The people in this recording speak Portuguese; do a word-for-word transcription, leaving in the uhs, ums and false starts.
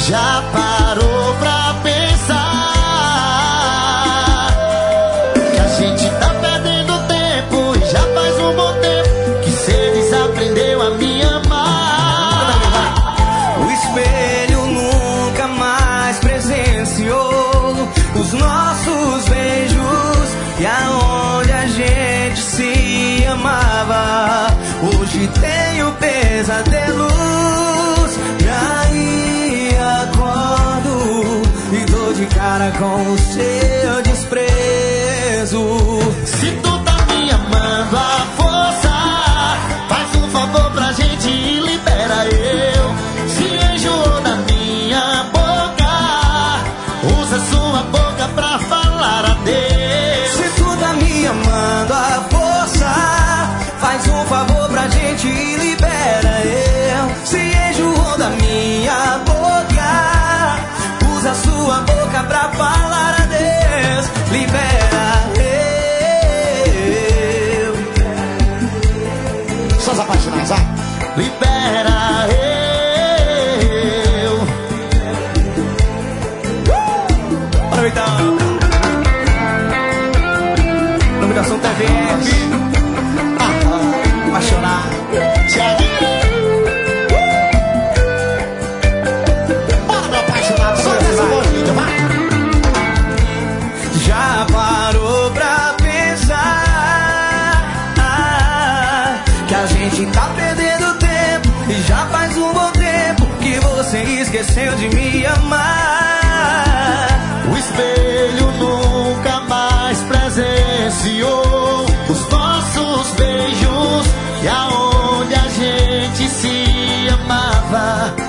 Já parou pra pensar que a gente tá perdendo tempo e já faz um bom tempo que cê desaprendeu a me amar. O espelho nunca mais presenciou os nossos beijos e aonde a gente se amava. Hoje tenho pesadelos e aí acordo e dou de cara com o seu desprezo. Se tu tá me amando à força, faz um favor pra gente e libera eu. Se enjoou da minha boca, usa sua boca pra falar adeus. Se tu tá me amando à força, faz um favor pra gente e libera eu. Se enjoou da minha boca, usa sua boca pra falar adeus. Libera eu. Só os apaixonados, vai. Libera eu. Bora então. Nominação T V F. Apaixonado. Bora, meu apaixonado. Só essa mordida, vai. Já parou pra pensar que a gente tá perdendo tempo e já faz um bom tempo que você esqueceu de me amar. O espelho nunca mais presenciou os nossos beijos e aonde a gente se amava.